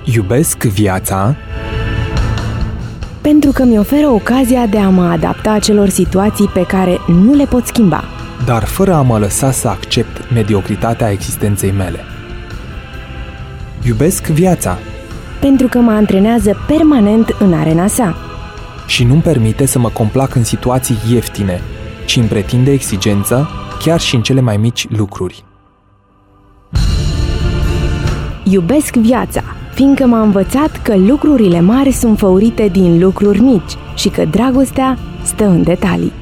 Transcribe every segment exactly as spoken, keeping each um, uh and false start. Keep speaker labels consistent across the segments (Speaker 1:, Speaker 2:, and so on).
Speaker 1: Iubesc viața
Speaker 2: pentru că mi oferă ocazia de a mă adapta acelor situații pe care nu le pot schimba,
Speaker 1: dar fără a mă lăsa să accept mediocritatea existenței mele. Iubesc viața
Speaker 2: pentru că mă antrenează permanent în arena sa
Speaker 1: și nu-mi permite să mă complac în situații ieftine, ci îmi pretinde exigență chiar și în cele mai mici lucruri.
Speaker 2: Iubesc viața, fiindcă m-a învățat că lucrurile mari sunt făurite din lucruri mici și că dragostea stă în detalii.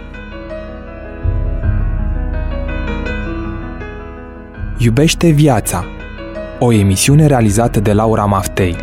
Speaker 1: Iubește viața, o emisiune realizată de Laura Maftei.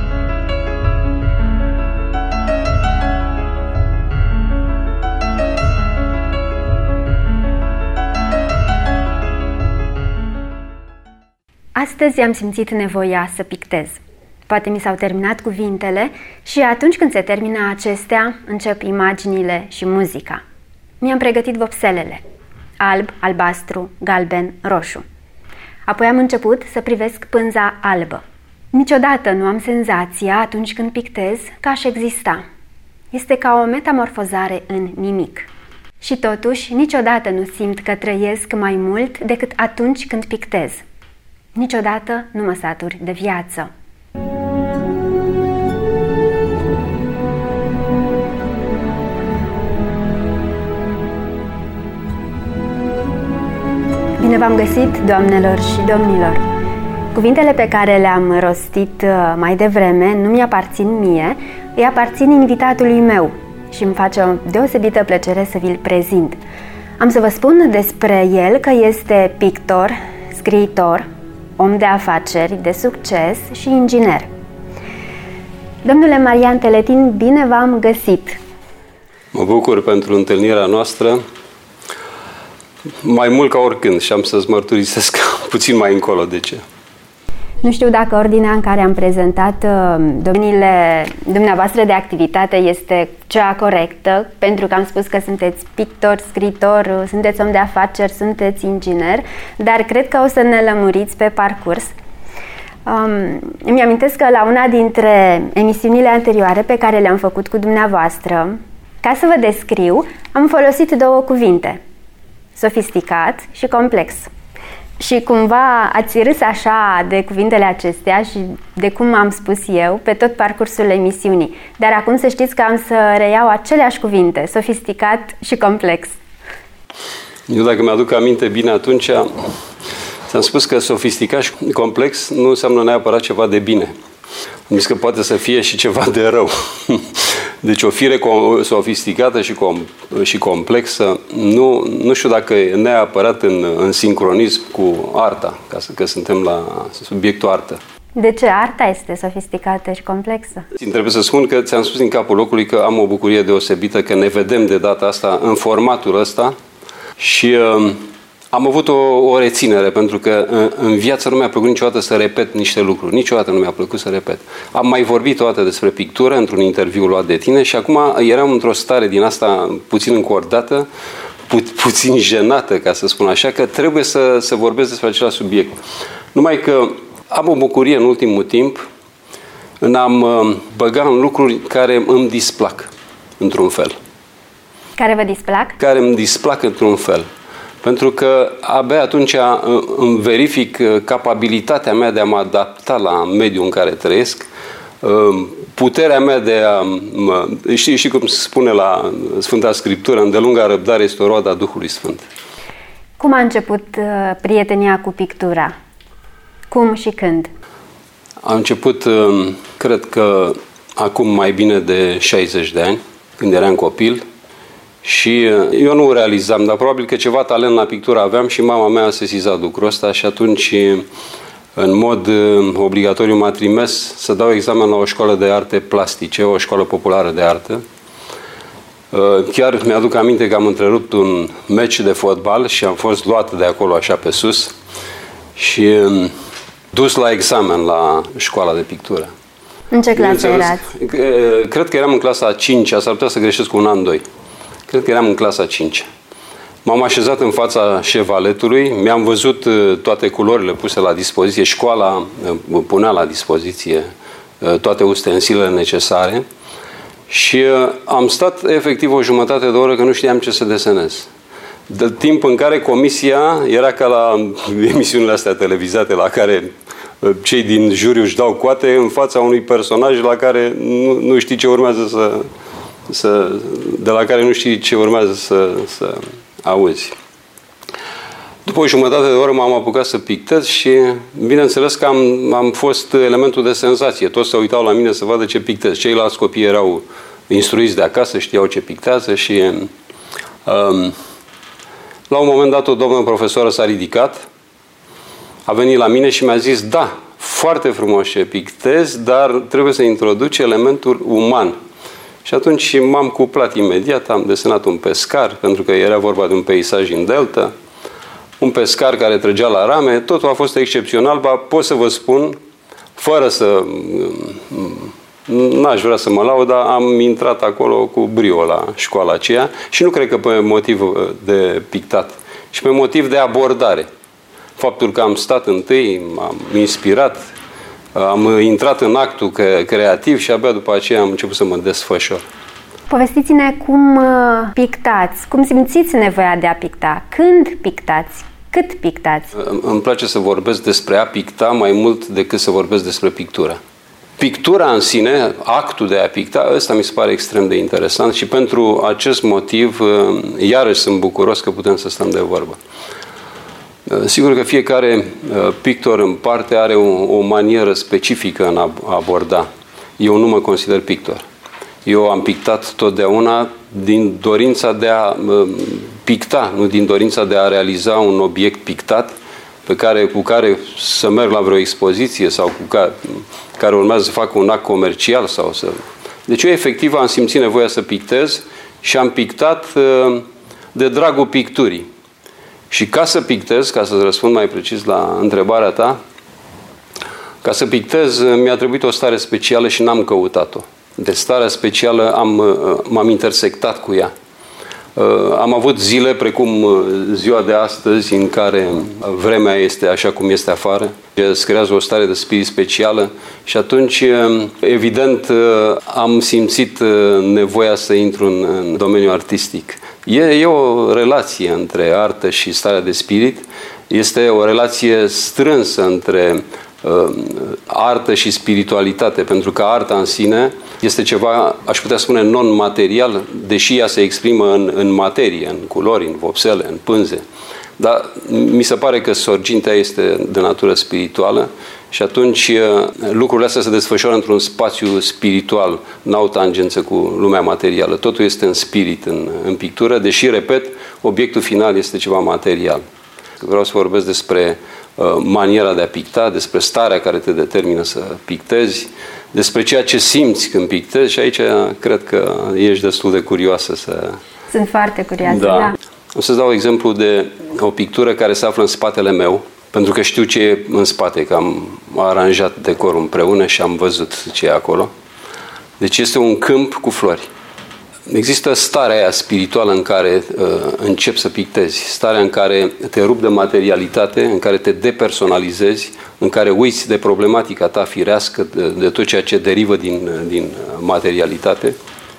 Speaker 3: Astăzi am simțit nevoia să pictez. Poate mi s-au terminat cuvintele și atunci când se termină acestea, încep imaginile și muzica. Mi-am pregătit vopselele. Alb, albastru, galben, roșu. Apoi am început să privesc pânza albă. Niciodată nu am senzația atunci când pictez că aș exista. Este ca o metamorfozare în nimic. Și totuși, niciodată nu simt că trăiesc mai mult decât atunci când pictez. Niciodată nu mă saturi de viață. Bine v-am găsit, doamnelor și domnilor! Cuvintele pe care le-am rostit mai devreme nu mi-aparțin mie, îi aparțin invitatului meu și îmi face o deosebită plăcere să vi-l prezint. Am să vă spun despre el că este pictor, scriitor, om de afaceri, de succes și inginer. Domnule Marian Teletin, bine v-am găsit!
Speaker 4: Mă bucur pentru întâlnirea noastră, mai mult ca oricând, și am să-ți mărturisesc puțin mai încolo de ce.
Speaker 3: Nu știu dacă ordinea în care am prezentat domeniile dumneavoastră de activitate este cea corectă, pentru că am spus că sunteți pictor, scriitor, sunteți om de afaceri, sunteți inginer, dar cred că o să ne lămuriți pe parcurs. Um, îmi amintesc că la una dintre emisiunile anterioare pe care le-am făcut cu dumneavoastră, ca să vă descriu, am folosit două cuvinte, sofisticat și complex. Și cumva ați râs așa de cuvintele acestea și de cum am spus eu pe tot parcursul emisiunii. Dar acum să știți că am să reiau aceleași cuvinte, sofisticat și complex.
Speaker 4: Eu dacă mi-aduc aminte bine atunci, ți-am spus că sofisticat și complex nu înseamnă neapărat ceva de bine. Am zis că poate să fie și ceva de rău. Deci o fire sofisticată și, com- și complexă, nu, nu știu dacă e neapărat în, în sincronism cu arta, ca să, că suntem la subiectul artă.
Speaker 3: De ce arta este sofisticată și complexă?
Speaker 4: Trebuie să spun că ți-am spus din capul locului că am o bucurie deosebită că ne vedem de data asta în formatul ăsta și uh, am avut o, o reținere, pentru că în, în viață nu mi-a plăcut niciodată să repet niște lucruri. Niciodată nu mi-a plăcut să repet. Am mai vorbit o dată despre pictură într-un interviu luat de tine și acum eram într-o stare din asta puțin încordată, pu- puțin jenată, ca să spun așa, că trebuie să, să vorbesc despre același subiect. Numai că am o bucurie în ultimul timp în a-mi băga în lucruri care îmi displac, într-un fel.
Speaker 3: Care vă displac?
Speaker 4: Care îmi displac într-un fel. Pentru că abia atunci îmi verific capabilitatea mea de a mă adapta la mediul în care trăiesc, puterea mea de a... Știi, știi cum se spune la Sfânta Scriptură, îndelunga răbdare este o roadă a Duhului Sfânt.
Speaker 3: Cum a început prietenia cu pictura? Cum și când?
Speaker 4: A început, cred că acum mai bine de șaizeci de ani, când eram copil. Și eu nu realizam, dar probabil că ceva talent la pictură aveam și mama mea a sesizat lucrul ăsta și atunci, în mod obligatoriu, m-a trimis să dau examen la o școală de arte plastice, o școală populară de artă. Chiar mi-aduc aminte că am întrerupt un meci de fotbal și am fost luat de acolo așa pe sus și dus la examen la școala de pictură.
Speaker 3: În ce clasă erați?
Speaker 4: Cred că eram în clasa a cincea, s-ar putea să greșesc cu un an, doi. Cred că eram în clasa a cincea. M-am așezat în fața șevaletului, mi-am văzut toate culorile puse la dispoziție, școala punea la dispoziție toate ustensilele necesare și am stat efectiv o jumătate de oră că nu știam ce să desenez. De timp în care comisia era ca la emisiunile astea televizate la care cei din juriu își dau coate în fața unui personaj la care nu, nu știi ce urmează să, să de la care nu știi ce urmează să, să auzi. După o jumătate de oră m-am apucat să pictez și bineînțeles că am, am fost elementul de senzație. Toți se uitau la mine să vadă ce pictez. Ceilalți copii erau instruiți de acasă, știau ce pictează și um, la un moment dat o doamnă profesoară s-a ridicat, a venit la mine și mi-a zis: da, foarte frumos ce pictezi, dar trebuie să introduci elementul uman. Și atunci m-am cuplat imediat, am desenat un pescar, pentru că era vorba de un peisaj în delta, un pescar care trăgea la rame, totul a fost excepțional, ba, pot să vă spun, fără să... n-aș vrea să mă laud, dar am intrat acolo cu brio la școala aceea și nu cred că pe motiv de pictat, ci pe motiv de abordare. Faptul că am stat întâi, m-am inspirat, am intrat în actul creativ și abia după aceea am început să mă desfășor.
Speaker 3: Povestiți-ne cum pictați, cum simțiți nevoia de a picta, când pictați, cât pictați?
Speaker 4: Îmi place să vorbesc despre a picta mai mult decât să vorbesc despre pictură. Pictura în sine, actul de a picta, ăsta mi se pare extrem de interesant și pentru acest motiv, iarăși sunt bucuros că putem să stăm de vorbă. Sigur că fiecare pictor în parte are o, o manieră specifică în a aborda. Eu nu mă consider pictor. Eu am pictat totdeauna din dorința de a picta, nu din dorința de a realiza un obiect pictat pe care, cu care să merg la vreo expoziție sau cu care, care urmează să fac un act comercial. Sau să... Deci eu efectiv am simțit nevoia să pictez și am pictat de dragul picturii. Și ca să pictez, ca să-ți răspund mai precis la întrebarea ta, ca să pictez mi-a trebuit o stare specială și n-am căutat-o. De starea specială am, m-am intersectat cu ea. Am avut zile precum ziua de astăzi în care vremea este așa cum este afară, îți creează o stare de spirit specială și atunci evident am simțit nevoia să intru în, în domeniul artistic. E, e o relație între artă și starea de spirit, este o relație strânsă între uh, artă și spiritualitate, pentru că arta în sine este ceva, aș putea spune, non-material, deși ea se exprimă în, în materie, în culori, în vopsele, în pânze. Dar mi se pare că sorgintea este de natură spirituală și atunci lucrurile astea se desfășoară într-un spațiu spiritual, n-au tangență cu lumea materială. Totul este în spirit, în, în pictură, deși, repet, obiectul final este ceva material. Vreau să vorbesc despre uh, maniera de a picta, despre starea care te determină să pictezi, despre ceea ce simți când pictezi și aici cred că ești destul de curioasă să...
Speaker 3: Sunt foarte curioasă, da. da.
Speaker 4: O să-ți dau exemplu de o pictură care se află în spatele meu, pentru că știu ce e în spate, că am aranjat decorul împreună și am văzut ce e acolo. Deci este un câmp cu flori. Există starea aia spirituală în care uh, începi să pictezi, starea în care te rupi de materialitate, în care te depersonalizezi, în care uiți de problematica ta firească, de, de tot ceea ce derivă din, din materialitate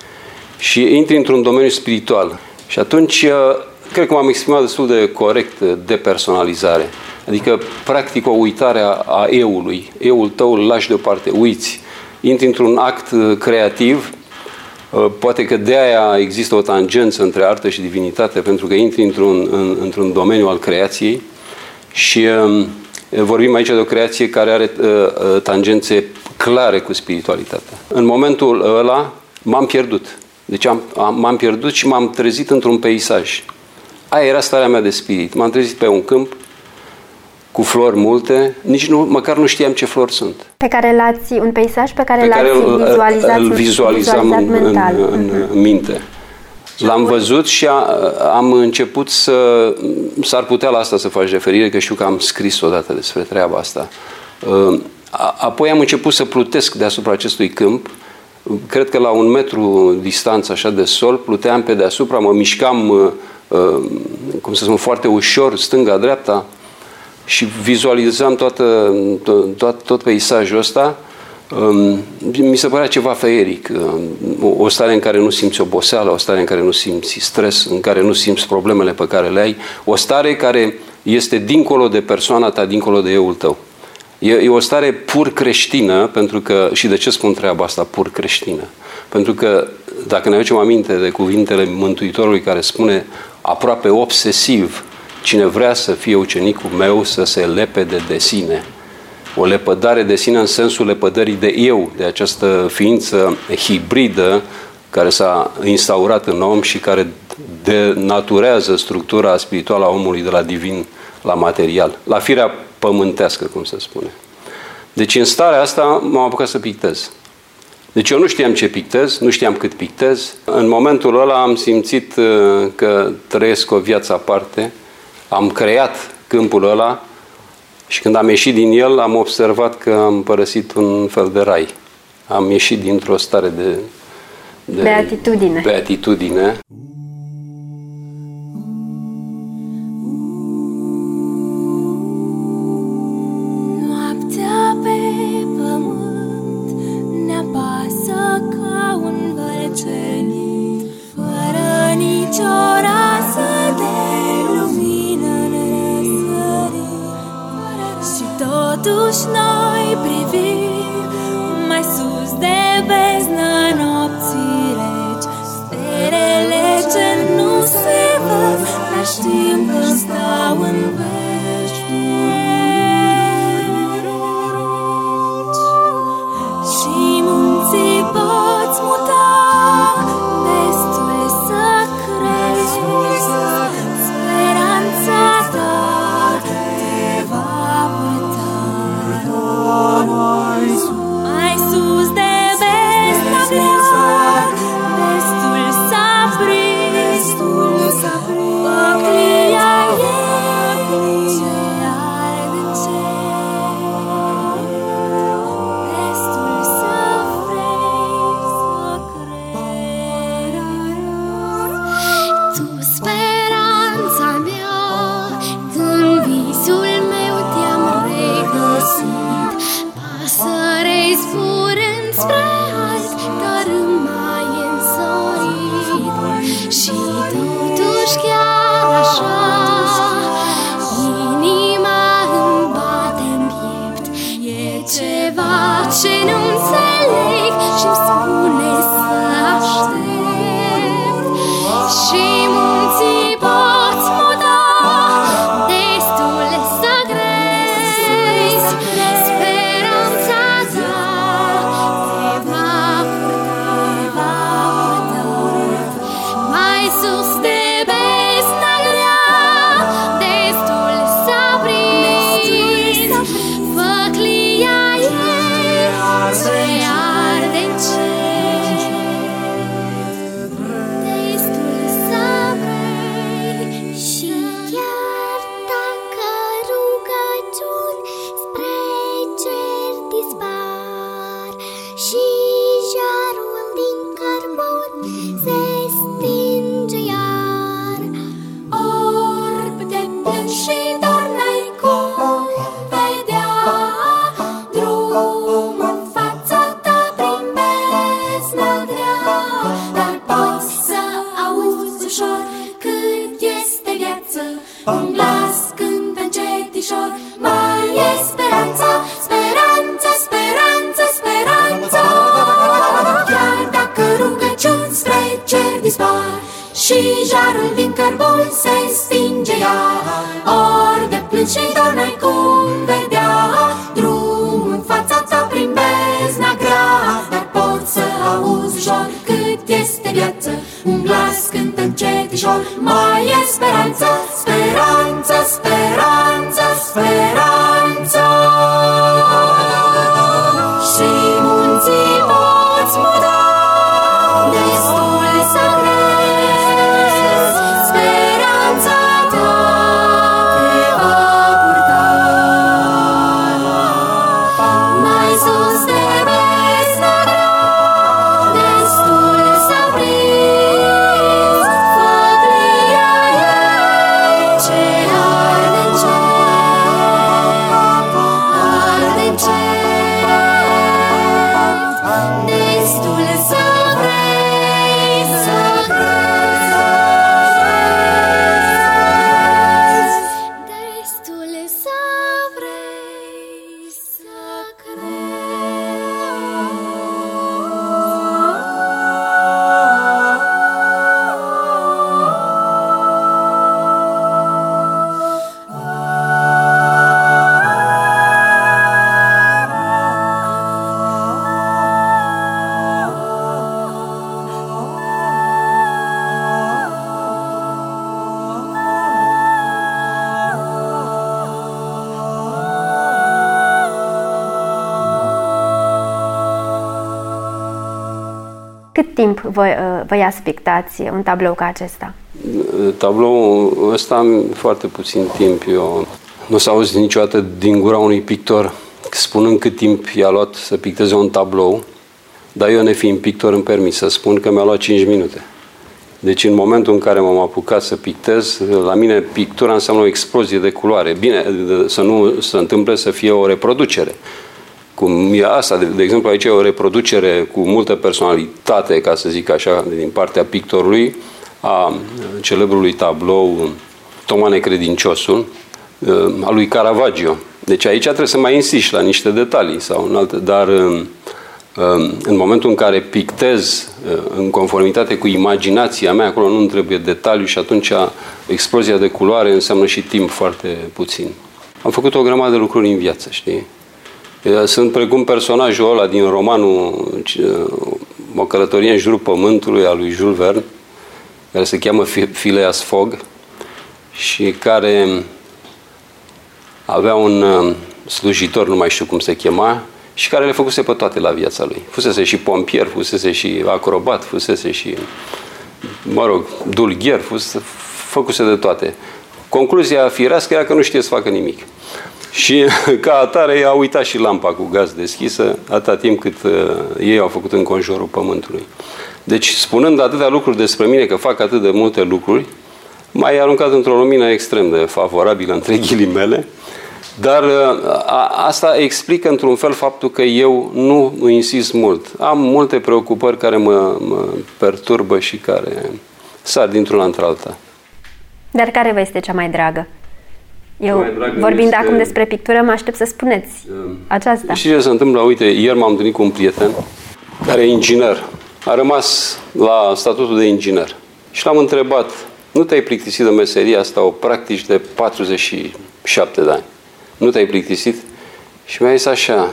Speaker 4: și intri într-un domeniu spiritual. Și atunci, uh, cred că m-am exprimat destul de corect, depersonalizare. Adică, practic, o uitare a, a eului. Eul tău îl lași deoparte, uiți. Intri într-un act creativ. Poate că de aia există o tangență între artă și divinitate, pentru că intri într-un, în, într-un domeniu al creației și um, vorbim aici de o creație care are uh, tangențe clare cu spiritualitatea. În momentul ăla m-am pierdut. Deci am, am, m-am pierdut și m-am trezit într-un peisaj. Aia era starea mea de spirit. M-am trezit pe un câmp cu flori multe, nici nu, măcar nu știam ce flori sunt.
Speaker 3: Pe care l-ați, un peisaj pe care,
Speaker 4: pe care
Speaker 3: l-ați
Speaker 4: îl,
Speaker 3: vizualizat,
Speaker 4: îl vizualizam în,
Speaker 3: mental.
Speaker 4: în, în, în minte. L-am văzut și a, am început să... S-ar putea la asta să faci referire, că știu că am scris odată despre treaba asta. Apoi am început să plutesc deasupra acestui câmp. Cred că la un metru distanță așa de sol, pluteam pe deasupra, mă mișcam cum să spun, foarte ușor, stânga-dreapta, și vizualizam toată, tot, tot, tot peisajul ăsta. Mi se părea ceva feeric, o stare în care nu simți oboseală, o stare în care nu simți stres, în care nu simți problemele pe care le ai, o stare care este dincolo de persoana ta, dincolo de euul tău. E, e o stare pur creștină, pentru că, și de ce spun treaba asta, pur creștină? Pentru că, dacă ne aducem aminte de cuvintele Mântuitorului care spune aproape obsesiv, cine vrea să fie ucenicul meu să se lepede de sine. O lepădare de sine în sensul lepădării de eu, de această ființă hibridă care s-a instaurat în om și care denaturează structura spirituală a omului de la divin la material, la firea pământească, cum se spune. Deci în starea asta m-am apucat să pictez. Deci eu nu știam ce pictez, nu știam cât pictez. În momentul ăla am simțit că trăiesc o viață aparte, am creat câmpul ăla și când am ieșit din el am observat că am părăsit un fel de rai. Am ieșit dintr-o stare de, de
Speaker 3: beatitudine.
Speaker 4: beatitudine.
Speaker 5: Totuși noi privim mai sus de beznă nopții reci, stelele ce nu se văd, dar știm că stau în veci. Și munții poți muta, destul să crezi, speranța ta te va purta. Mai sus de bezna grea, destul s-a prins, păclia ei
Speaker 3: Cât timp vă, vă ia să pictați un tablou ca acesta?
Speaker 4: Tabloul ăsta foarte puțin timp. Eu nu s-a auzit niciodată din gura unui pictor spunând cât timp i-a luat să picteze un tablou, dar eu, nefiind pictor, îmi permis să spun că mi-a luat cinci minute. Deci în momentul în care m-am apucat să pictez, la mine pictura înseamnă o explozie de culoare. Bine, să nu se întâmple să fie o reproducere. Cum e asta, de, de exemplu, aici e o reproducere cu multă personalitate, ca să zic așa, din partea pictorului, a celebrului tablou Toma Necredinciosul, a lui Caravaggio. Deci aici trebuie să mai insiști la niște detalii sau în alte, dar în momentul în care pictez în conformitate cu imaginația mea, acolo nu trebuie detaliu și atunci explozia de culoare înseamnă și timp foarte puțin. Am făcut o grămadă de lucruri în viață, știi? Sunt precum personajul ăla din romanul O călătorie în jurul pământului al lui Jules Verne, care se cheamă Phileas Fogg și care avea un slujitor, nu mai știu cum se chema, și care le făcuse pe toate la viața lui. Fusese și pompier, fusese și acrobat, fusese și, mă rog, dulgher, fusese, făcuse de toate. Concluzia firească era că nu știe să facă nimic. Și ca atare a uitat și lampa cu gaz deschisă atâta timp cât uh, ei au făcut înconjurul pământului. Deci, spunând atâtea lucruri despre mine, că fac atât de multe lucruri, m-ai aruncat într-o lumină extrem de favorabilă, între ghilimele, dar a, asta explică într-un fel faptul că eu nu insist mult. Am multe preocupări care mă, mă perturbă și care sar dintr-una într-alta.
Speaker 3: Dar care vă este cea mai dragă? Eu,
Speaker 4: mai dragă
Speaker 3: vorbind
Speaker 4: este...
Speaker 3: acum despre pictură, mă aștept să spuneți um, aceasta.
Speaker 4: Și ce se întâmplă? Uite, ieri m-am întâlnit cu un prieten care e inginer. A rămas la statutul de inginer. Și l-am întrebat, nu te-ai plictisit de meseria asta, o practici de patruzeci și șapte de ani? Nu te-ai plictisit? Și mi-a zis așa,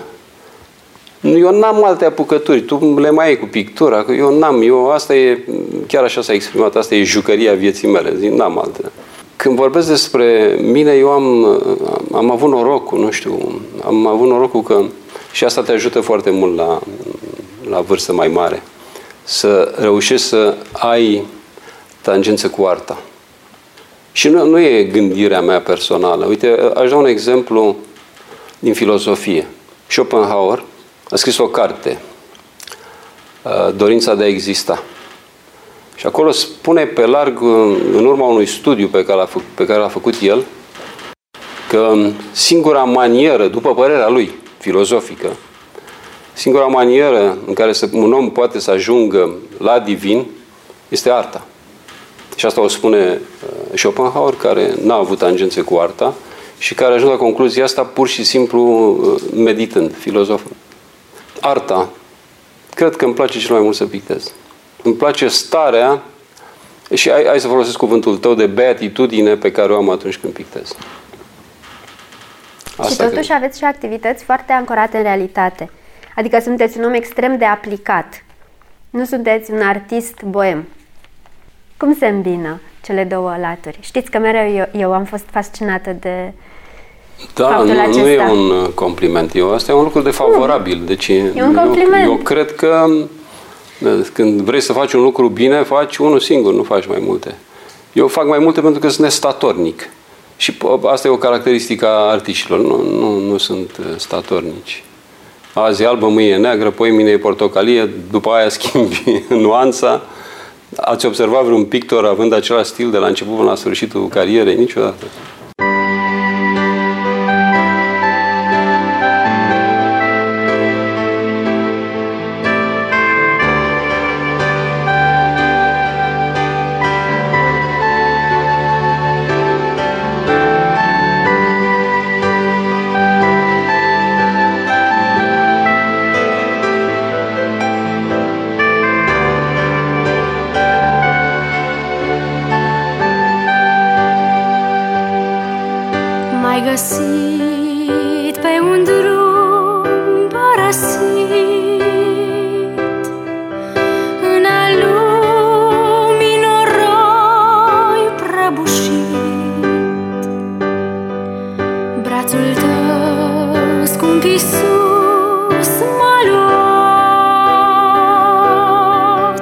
Speaker 4: eu n-am alte apucături, tu le mai ai cu pictura, că eu n-am, eu, asta e, chiar așa s-a exprimat, asta e jucăria vieții mele, zic, n-am alte. Când vorbesc despre mine, eu am, am avut norocul, nu știu, am avut norocul că, și asta te ajută foarte mult la, la vârstă mai mare, să reușești să ai tangență cu arta. Și nu, nu e gândirea mea personală. Uite, aș da un exemplu din filozofie. Schopenhauer a scris o carte, Dorința de a exista. Și acolo spune pe larg, în urma unui studiu pe care l-a făcut, pe care l-a făcut el, că singura manieră, după părerea lui filozofică, singura manieră în care un om poate să ajungă la divin este arta. Și asta o spune Schopenhauer, care n-a avut tangențe cu arta și care a ajuns la concluzia asta pur și simplu meditând, filozoful. Arta, cred că îmi place cel mai mult să pictez. Îmi place starea, și hai, hai să folosesc cuvântul tău, de beatitudine pe care o am atunci când pictez.
Speaker 3: Asta și totuși cred. Aveți și activități foarte ancorate în realitate. Adică sunteți un om extrem de aplicat. Nu sunteți un artist boem. Cum se îmbină cele două laturi? Știți că mereu eu, eu am fost fascinată de
Speaker 4: da,
Speaker 3: faptul
Speaker 4: nu,
Speaker 3: acesta.
Speaker 4: nu e un compliment. Eu, asta e un lucru de favorabil. Nu. Deci,
Speaker 3: e un compliment.
Speaker 4: Eu, eu cred că când vrei să faci un lucru bine, faci unul singur, nu faci mai multe. Eu fac mai multe pentru că sunt nestatornic. Și asta e o caracteristică a artiștilor. Nu, nu, nu sunt statornici. Azi e albă, mâine e neagră, poi mine e portocalie, după aia schimbi nuanța. Ați observat vreun pictor având același stil de la început până la sfârșitul carierei? Niciodată.
Speaker 5: Găsit pe un drum părăsit, în al lumii noroi prăbușit. Brațul tău, scump Iisus, m-a luat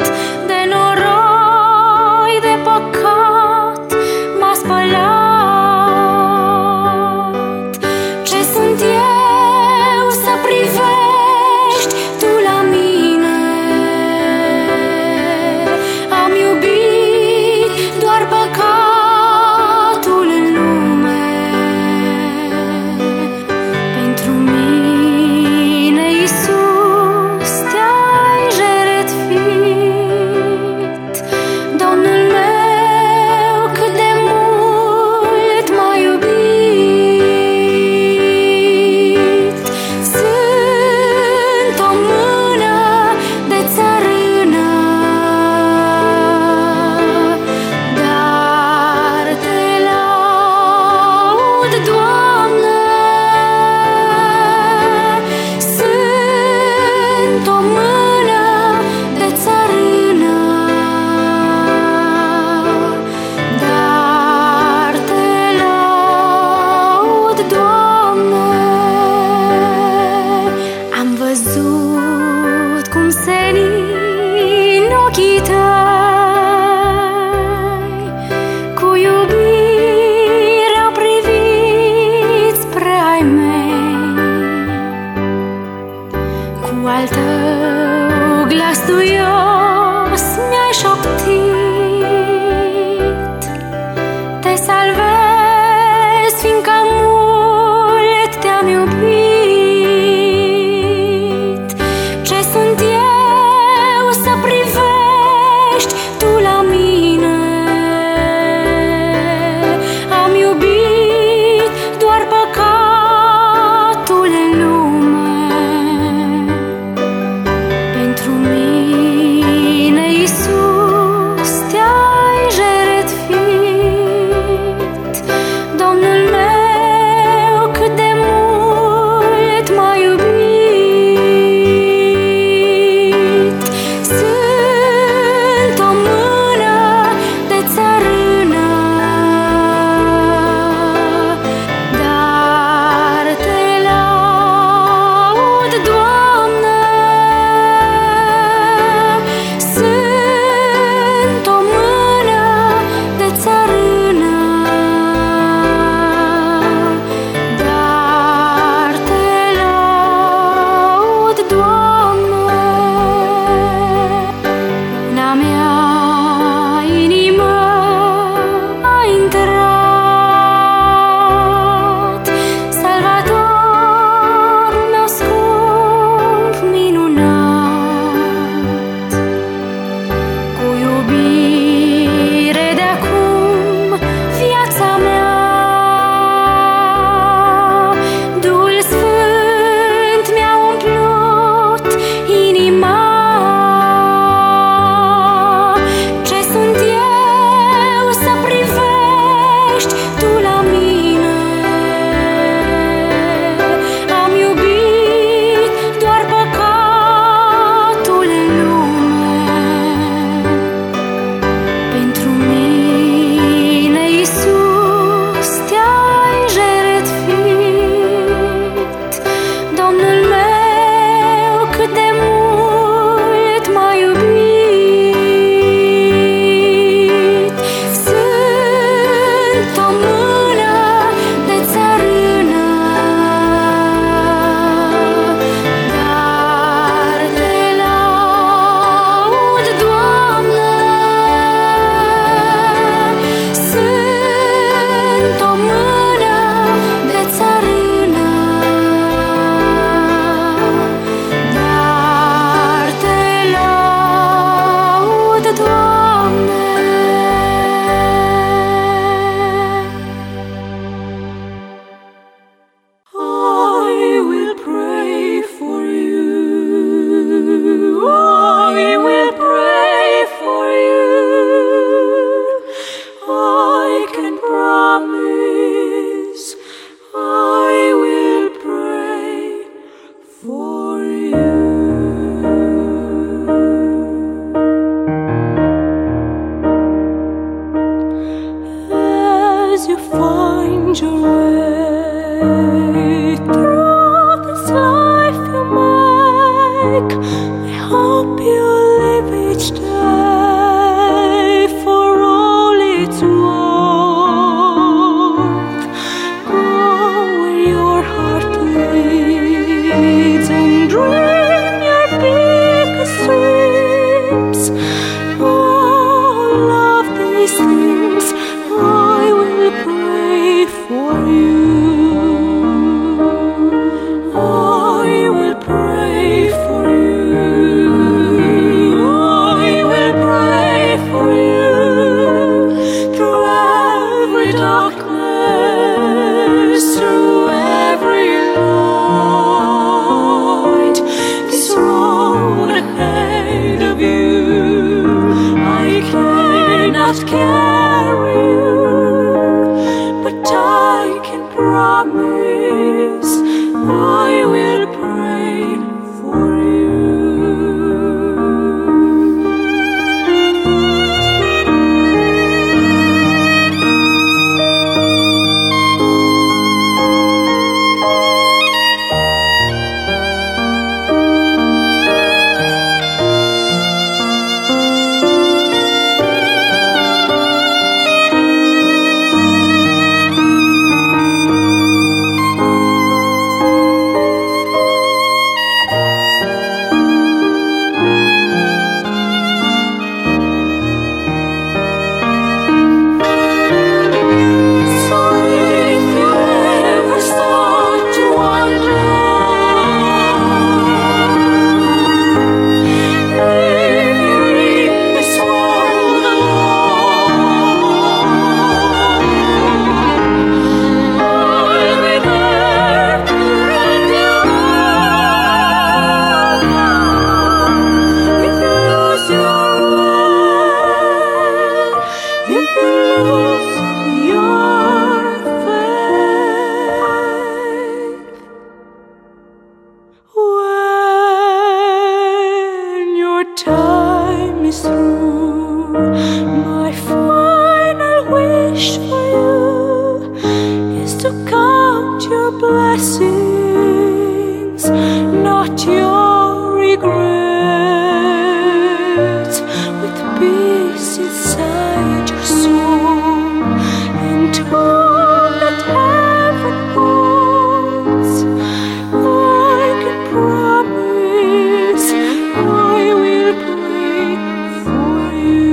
Speaker 5: Doamne, am văzut cum senin ochii tăi, cu iubirea privit spre ai mei, cu al tău glas duios mi-ai șoptit, te salvezi fiindcă mult count your blessings, not your regrets, with peace inside your soul, and all that heaven holds. I can promise I will pray for you.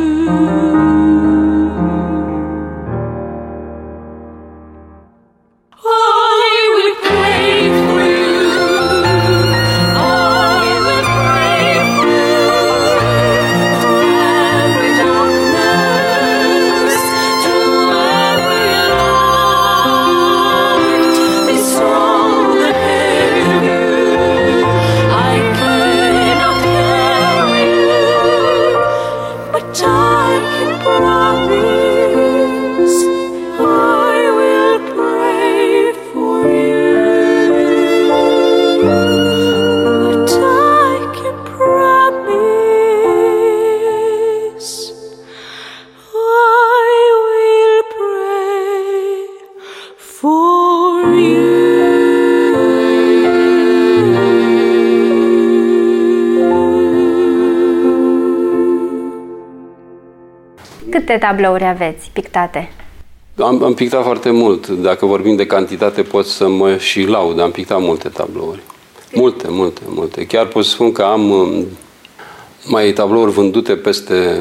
Speaker 3: Câte tablouri aveți pictate?
Speaker 4: Am, am pictat foarte mult. Dacă vorbim de cantitate, pot să mă și laud. Am pictat multe tablouri. Multe, multe, multe. Chiar pot să spun că am mai tablouri vândute peste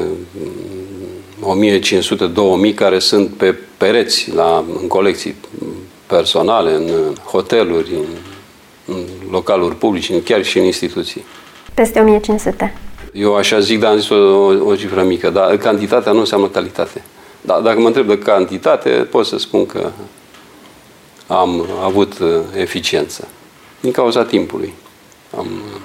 Speaker 4: o mie cinci sute - două mii care sunt pe pereți, la, în colecții personale, în hoteluri, în, în localuri publice, chiar și în instituții.
Speaker 3: Peste o mie cinci sute.
Speaker 4: Eu așa zic, dar am zis o, o, o cifră mică, dar cantitatea nu înseamnă calitate. Dar dacă mă întreb de cantitate, pot să spun că am avut eficiență. Din cauza timpului. Am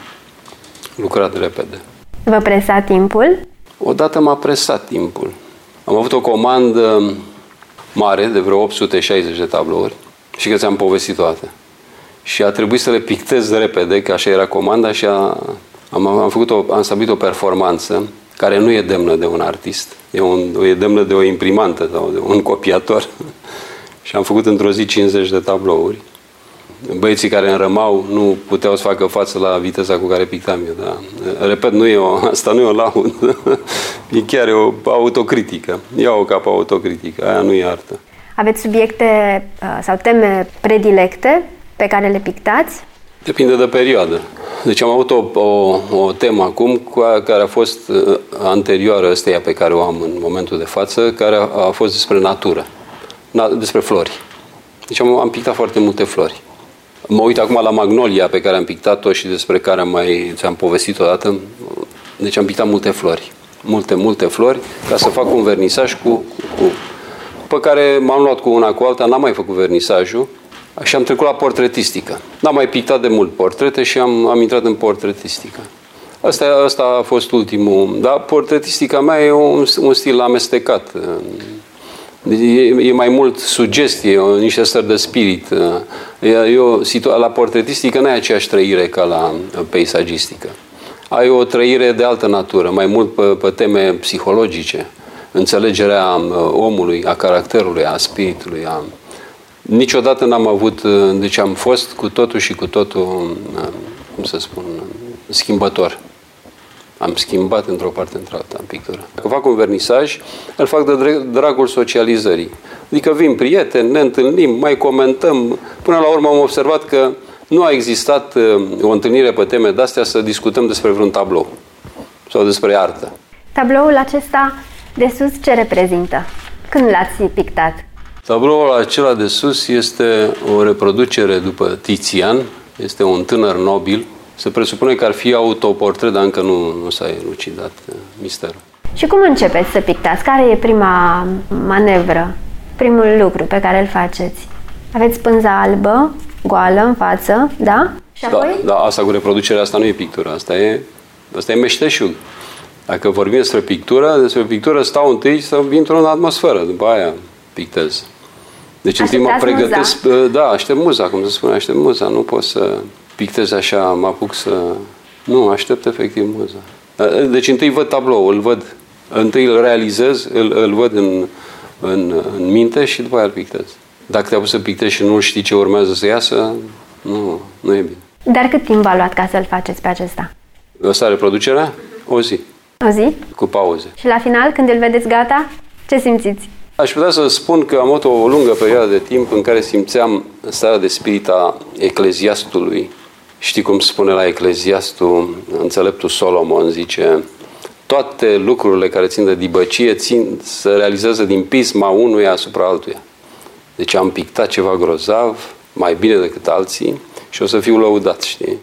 Speaker 4: lucrat repede.
Speaker 3: Vă presa timpul?
Speaker 4: Odată m-a presat timpul. Am avut o comandă mare, de vreo opt sute șaizeci de tablouri, și că ți-am povestit toate. Și a trebuit să le pictez repede, că așa era comanda, și a, am, am, făcut o, am stabilit o performanță care nu e demnă de un artist, e, un, e demnă de o imprimantă sau de un copiator. Și am făcut într-o zi cincizeci de tablouri. Băieții care îmi rămau nu puteau să facă față la viteza cu care pictam eu. Da. Repet, nu e o, asta nu e o laudă, e chiar e o autocritică. Iau-o ca pe autocritică, aia nu e artă.
Speaker 3: Aveți subiecte sau teme predilecte pe care le pictați?
Speaker 4: Depinde de perioadă. Deci am avut o, o, o temă acum care a fost anterioară ăsteia pe care o am în momentul de față, care a, a fost despre natură, na, despre flori. Deci am, am pictat foarte multe flori. Mă uit acum la magnolia pe care am pictat-o și despre care am mai ți-am povestit odată. Deci am pictat multe flori. Multe, multe flori, ca să fac un vernisaj cu, cu, pe care m-am luat cu una cu alta, n-am mai făcut vernisajul și am trecut la portretistică. N-am mai pictat de mult portrete și am, am intrat în portretistică. Asta, asta a fost ultimul. Dar portretistica mea e un, un stil amestecat. E, e mai mult sugestie, niște stări de spirit. Eu, la portretistică nu ai aceeași trăire ca la peisagistică. Ai o trăire de altă natură, mai mult pe, pe teme psihologice, înțelegerea omului, a caracterului, a spiritului. A... Niciodată n-am avut, deci am fost cu totul și cu totul, cum să spun, schimbător. Am schimbat într-o parte într-alta în pictură. Dacă fac un vernisaj, îl fac de dragul socializării. Adică vin prieteni, ne întâlnim, mai comentăm. Până la urmă am observat că nu a existat o întâlnire pe teme de-astea să discutăm despre vreun tablou sau despre artă.
Speaker 3: Tabloul acesta de sus ce reprezintă? Când l-ați pictat?
Speaker 4: Tabloul acela de sus este o reproducere după Tizian. Este un tânăr nobil. Se presupune că ar fi autoportret, dar încă nu, nu s-a elucidat misterul. Și
Speaker 3: cum începeți să pictați? Care e prima manevră, primul lucru pe care îl faceți? Aveți pânza albă, goală, în față, da? Și apoi?
Speaker 4: Da, da, asta cu reproducerea asta nu e pictură, asta e, asta e meșteșug. Dacă vorbim despre pictură, despre pictură stau întâi să intru în atmosferă, după aia pictez. Deci întâi mă pregătesc, muza. Da, aștept muza, cum se spune, aștept muza, nu pot să pictez așa, mă apuc să... Nu, aștept efectiv muza. Deci întâi văd tabloul, îl văd, întâi îl realizez, îl, îl văd în, în, în minte și după aia îl pictez. Dacă te-a pus să pictezi și nu știi ce urmează să iasă, nu, nu e bine.
Speaker 3: Dar cât timp v-a luat ca să-l faceți pe acesta?
Speaker 4: Ăsta reproducerea? O zi.
Speaker 3: O zi?
Speaker 4: Cu pauze.
Speaker 3: Și la final, când îl vedeți gata, ce simțiți?
Speaker 4: Aș putea să spun că am avut o lungă perioadă de timp în care simțeam starea de spirit a ecleziastului. Știi cum spune la Ecleziastul, înțeleptul Solomon, zice: toate lucrurile care țin de dibăcie țin să realizeze din pisma unuia asupra altuia. Deci am pictat ceva grozav, mai bine decât alții, și o să fiu lăudat, știi?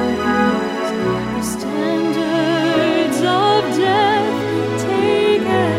Speaker 5: Standards of death taken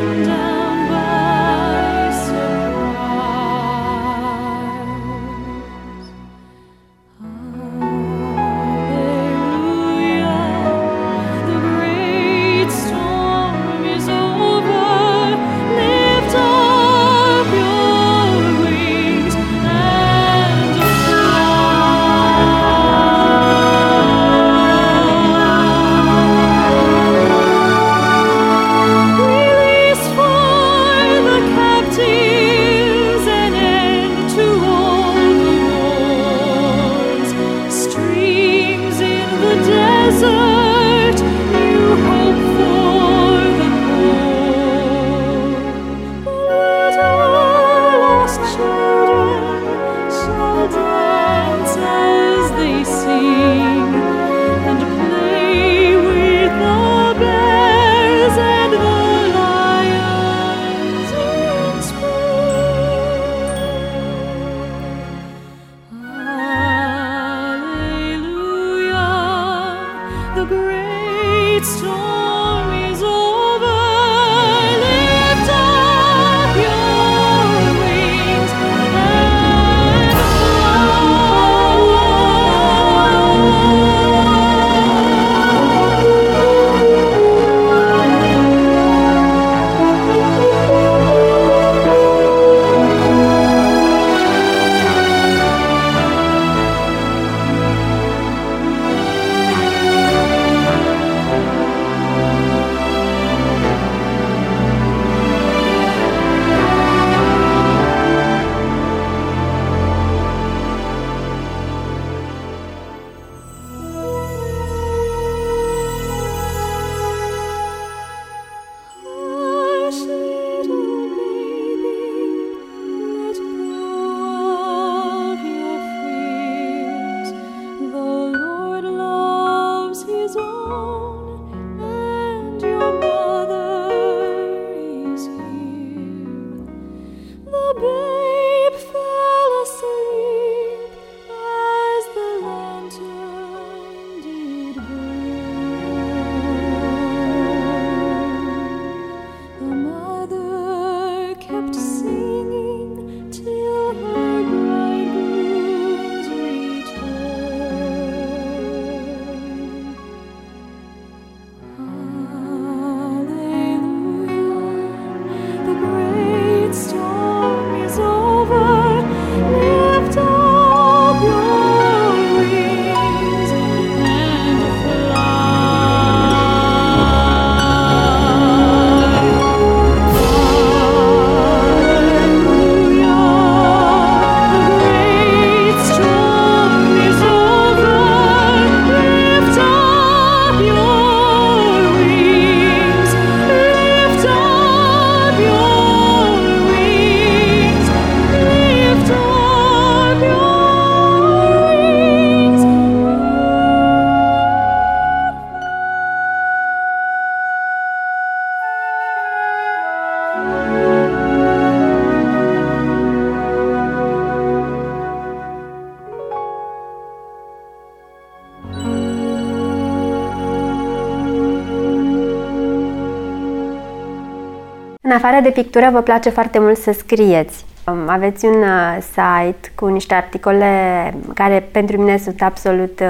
Speaker 3: În afară de pictură, vă place foarte mult să scrieți. Aveți un site cu niște articole care pentru mine sunt absolut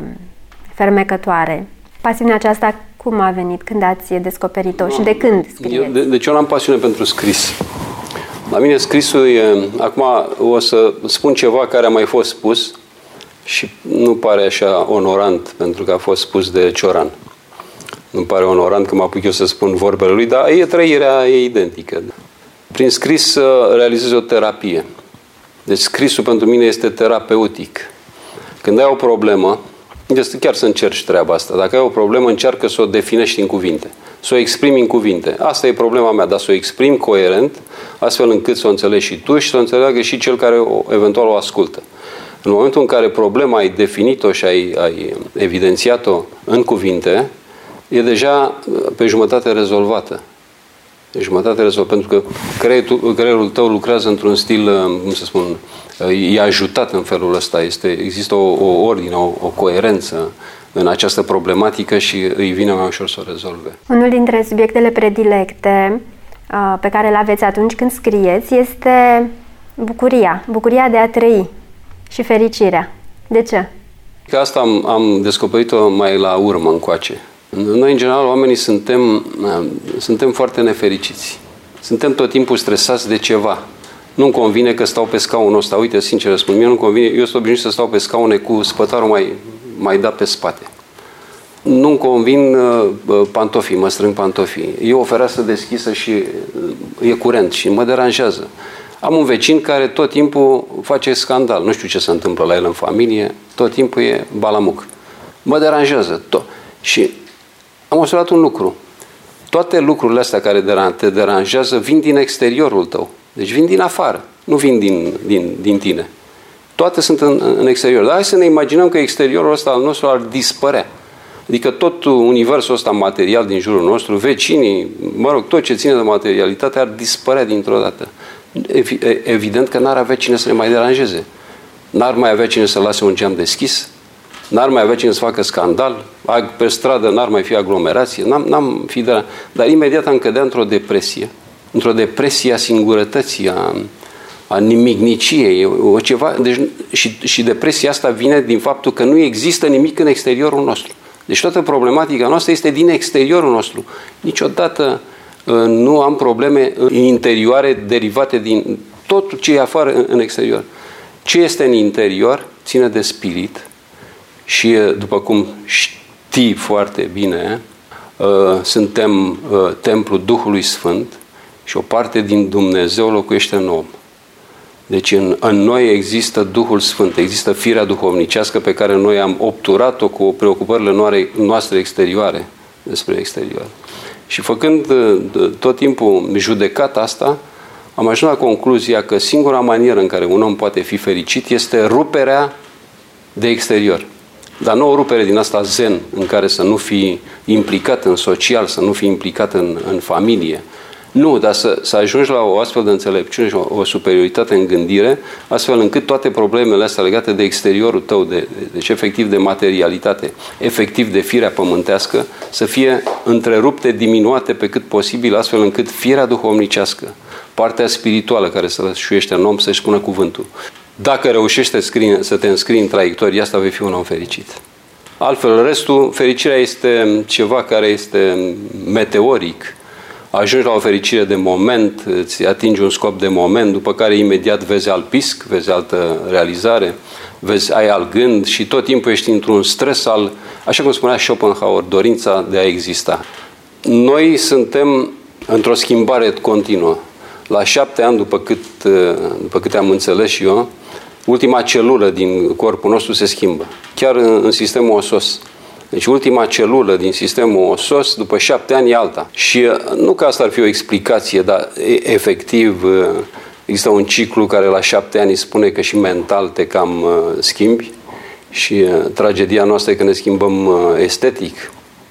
Speaker 3: fermecătoare. Pasiunea aceasta cum a venit? Când ați descoperit-o și de când scrieți?
Speaker 4: Eu, de, deci eu am pasiune pentru scris. La mine scrisul e... Acum o să spun ceva care a mai fost spus și nu pare așa onorant pentru că a fost spus de Cioran. Nu pare onorant că mă apuc eu să spun vorbele lui, dar e trăirea e identică. Prin scris realizez o terapie. Deci scrisul pentru mine este terapeutic. Când ai o problemă, este chiar să încerci treaba asta. Dacă ai o problemă, încearcă să o definești în cuvinte. Să o exprimi în cuvinte. Asta e problema mea, dar să o exprimi coerent, astfel încât să o înțelegi și tu și să o înțeleagă și cel care o, eventual o ascultă. În momentul în care problema ai definit-o și ai, ai evidențiat-o în cuvinte, e deja pe jumătate rezolvată. Pe jumătate rezolvată, pentru că creierul, creierul tău lucrează într-un stil, cum să spun, e ajutat în felul ăsta. Este, există o, o ordine, o, o coerență în această problematică și îi vine mai ușor să o rezolve.
Speaker 3: Unul dintre subiectele predilecte uh, pe care le aveți atunci când scrieți este bucuria. Bucuria de a trăi și fericirea. De ce?
Speaker 4: Că asta am, am descoperit-o mai la urmă încoace. Noi, în general, oamenii suntem, suntem foarte nefericiți. Suntem tot timpul stresați de ceva. Nu-mi convine că stau pe scaunul ăsta. Uite, sincer spun, mie nu-mi convine. Eu sunt obișnuit să stau pe scaune cu spătarul mai, mai dat pe spate. Nu-mi convin uh, pantofii, mă strâng pantofii. E o fereastră deschisă și uh, e curent și mă deranjează. Am un vecin care tot timpul face scandal. Nu știu ce se întâmplă la el în familie. Tot timpul e balamuc. Mă deranjează. Tot. Și am observat un lucru. Toate lucrurile astea care te deranjează vin din exteriorul tău. Deci vin din afară. Nu vin din, din, din tine. Toate sunt în, în exterior. Dar hai să ne imaginăm că exteriorul ăsta al nostru ar dispărea. Adică tot universul ăsta material din jurul nostru, vecinii, mă rog, tot ce ține de materialitate ar dispărea dintr-o dată. Evident că n-ar avea cine să ne mai deranjeze. N-ar mai avea cine să lase un geam deschis. N-ar mai avea cine să facă scandal. Pe stradă n-ar mai fi aglomerație. N-am, n-am fi de... Dar imediat am cădea într-o depresie. Într-o depresie a singurătății, a, a nimicniciei. O ceva, deci, și, și depresia asta vine din faptul că nu există nimic în exteriorul nostru. Deci toată problematica noastră este din exteriorul nostru. Niciodată uh, nu am probleme interioare derivate din tot ce e afară în, în exterior. Ce este în interior ține de spirit și, după cum știi foarte bine, uh, suntem uh, templul Duhului Sfânt și o parte din Dumnezeu locuiește în om. Deci în, în noi există Duhul Sfânt, există firea duhovnicească pe care noi am obturat-o cu preocupările noastre exterioare despre exterior. Și făcând tot timpul judecata asta, am ajuns la concluzia că singura manieră în care un om poate fi fericit este ruperea de exterior. Dar nu o rupere din asta zen, în care să nu fii implicat în social, să nu fii implicat în, în familie. Nu, dar să, să ajungi la o astfel de înțelepciune și o, o superioritate în gândire, astfel încât toate problemele astea legate de exteriorul tău, de, deci efectiv de materialitate, efectiv de firea pământească, să fie întrerupte, diminuate pe cât posibil, astfel încât firea duhovnicească, partea spirituală care se rășuiește în om, să-și pună cuvântul. Dacă reușești să te înscrii în traiectoria asta, vei fi un om fericit. Altfel, restul, fericirea este ceva care este meteoric. Ajungi la o fericire de moment, îți atingi un scop de moment, după care imediat vezi alt pisc, vezi altă realizare, vezi, ai alt gând și tot timpul ești într-un stres al, așa cum spunea Schopenhauer, dorința de a exista. Noi suntem într-o schimbare continuă. La șapte ani, după cât, după cât am înțeles și eu, ultima celulă din corpul nostru se schimbă, chiar în, în sistemul osos. Deci ultima celulă din sistemul osos, după șapte ani, e alta. Și nu că asta ar fi o explicație, dar efectiv există un ciclu care la șapte ani spune că și mental te cam schimbi și tragedia noastră e că ne schimbăm estetic.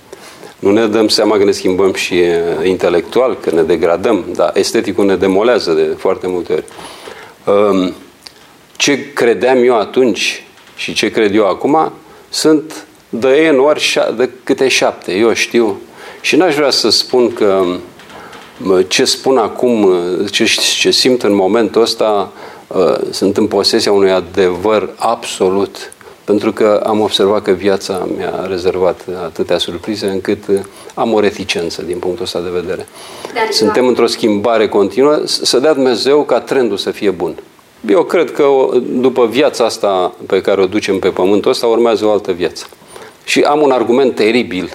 Speaker 4: Nu ne dăm seama că ne schimbăm și intelectual, că ne degradăm, dar esteticul ne demolează de foarte multe ori. Ce credeam eu atunci și ce cred eu acum sunt de N ori de câte șapte, eu știu. Și n-aș vrea să spun că ce spun acum, ce, ce simt în momentul ăsta, sunt în posesia unui adevăr absolut, pentru că am observat că viața mi-a rezervat atâtea surprize încât am o reticență din punctul ăsta de vedere. Dar Suntem într-o schimbare continuă, să dea Dumnezeu ca trendul să fie bun. Eu cred că după viața asta pe care o ducem pe pământul ăsta urmează o altă viață. Și am un argument teribil.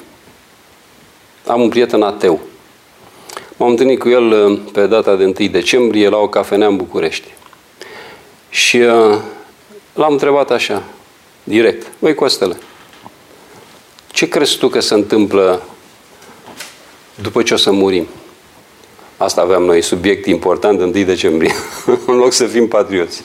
Speaker 4: Am un prieten ateu. M-am întâlnit cu el pe data de întâi decembrie la o cafenea în București. Și uh, l-am întrebat așa, direct: băi Costele, ce crezi tu că se întâmplă după ce o să murim? Asta aveam noi, subiect important de întâi decembrie, în loc să fim patrioți.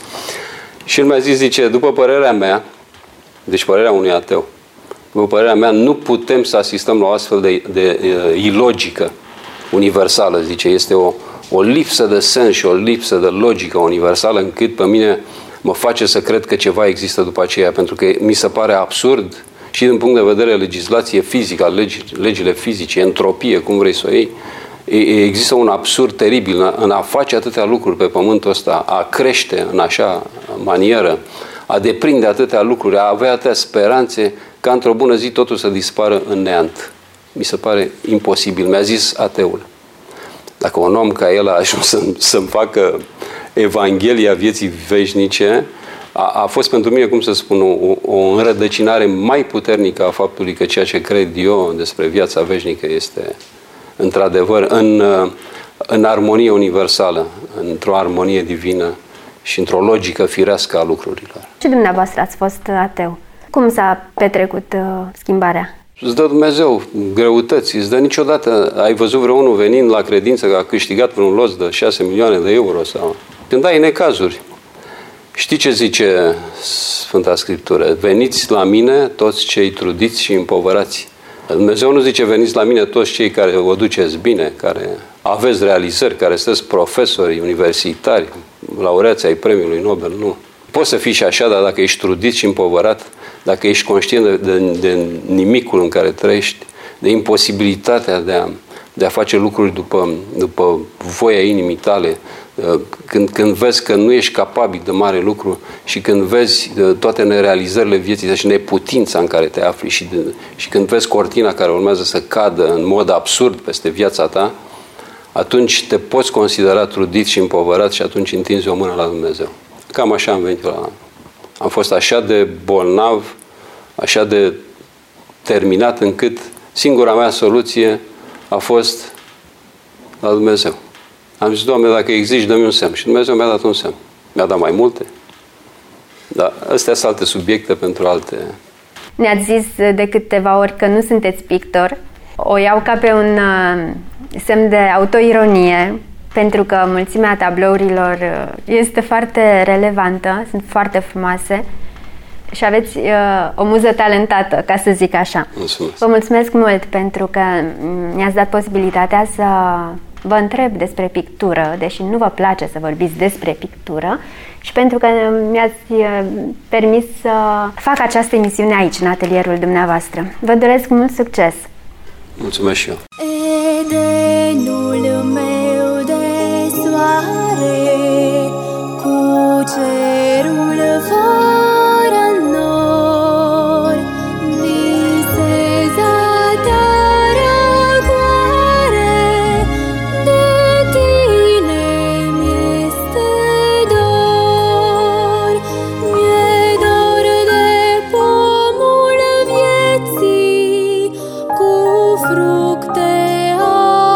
Speaker 4: Și el mi-a zis, zice, după părerea mea, deci părerea unui ateu, după părerea mea, nu putem să asistăm la o astfel de, de uh, ilogică universală, zice, este o, o lipsă de sens și o lipsă de logică universală încât pe mine mă face să cred că ceva există după aceea, pentru că mi se pare absurd și din punct de vedere legislație fizică, legi, legile fizice, entropie, cum vrei să o iei, există un absurd teribil în a face atâtea lucruri pe pământul ăsta, a crește în așa manieră, a deprinde atâtea lucruri, a avea atâtea speranțe, ca într-o bună zi totul să dispară în neant. Mi se pare imposibil. Mi-a zis ateul. Dacă un om ca el a ajuns să-mi, să-mi facă Evanghelia vieții veșnice, a, a fost pentru mine, cum să spun, o, o înrădăcinare mai puternică a faptului că ceea ce cred eu despre viața veșnică este într-adevăr în, în armonie universală, într-o armonie divină și într-o logică firească a lucrurilor.
Speaker 3: Și dumneavoastră ați fost ateu. Cum s-a petrecut uh, schimbarea?
Speaker 4: Îți dă Dumnezeu greutăți, îți dă niciodată. Ai văzut vreunul venind la credință că a câștigat vreun los de șase milioane de euro? Sau... Când ai necazuri. Știi ce zice Sfânta Scriptură? Veniți la mine toți cei trudiți și împovărați. Dumnezeu nu zice veniți la mine toți cei care o duceți bine, care aveți realizări, care sunteți profesori universitari, laureați ai premiului Nobel, nu. Poți să fii și așa, dar dacă ești trudit și împovărat, dacă ești conștient de, de, de nimicul în care trăiești, de imposibilitatea de a, de a face lucruri după, după voia inimii tale, când, când vezi că nu ești capabil de mare lucru și când vezi toate nerealizările vieții și neputința în care te afli și, de, și când vezi cortina care urmează să cadă în mod absurd peste viața ta, atunci te poți considera trudit și împovărat și atunci întinzi o mână la Dumnezeu. Cam așa am venit la... Am fost așa de bolnav, așa de terminat, încât singura mea soluție a fost la Dumnezeu. Am zis, Doamne, dacă existi, dă-mi un semn. Și Dumnezeu mi-a dat un semn. Mi-a dat mai multe. Dar astea sunt alte subiecte pentru alte...
Speaker 3: Ne-ați zis de câteva ori că nu sunteți pictor. O iau ca pe un uh, semn de autoironie, pentru că mulțimea tablourilor este foarte relevantă, sunt foarte frumoase și aveți uh, o muză talentată, ca să zic așa.
Speaker 4: Mulțumesc.
Speaker 3: Vă mulțumesc mult pentru că mi-ați dat posibilitatea să vă întreb despre pictură, deși nu vă place să vorbiți despre pictură, și pentru că mi-ați permis să fac această emisiune aici, în atelierul dumneavoastră. Vă doresc mult succes!
Speaker 4: Mulțumesc și eu!
Speaker 5: Edenul meu de soare, cu cerul fără nor, viseza ta răcoare, de tine mi-este dor. Mi-e dor de pomul vieții, cu fructe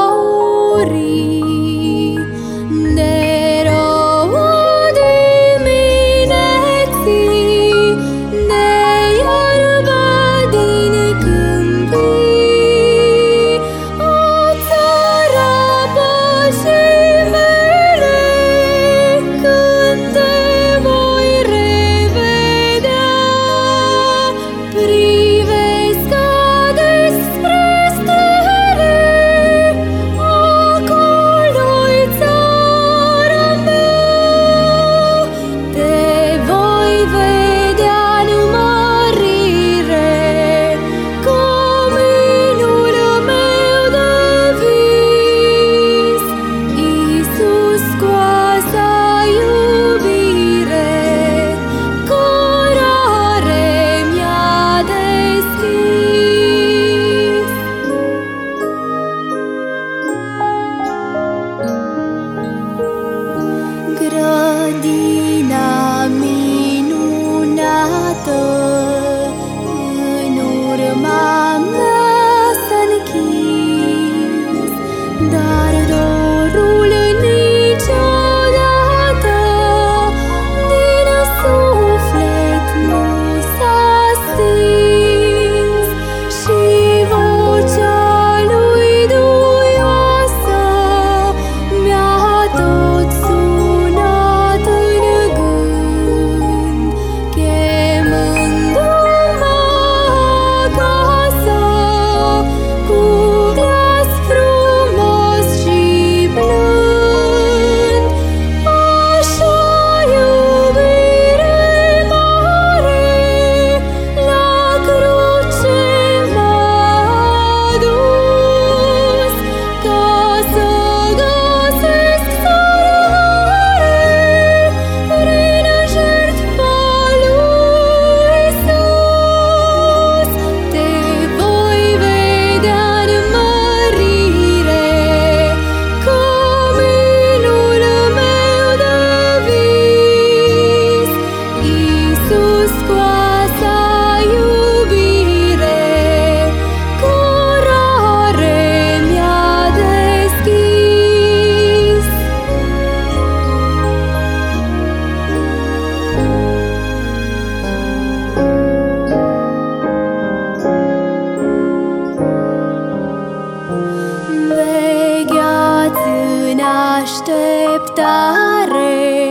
Speaker 5: așteptare.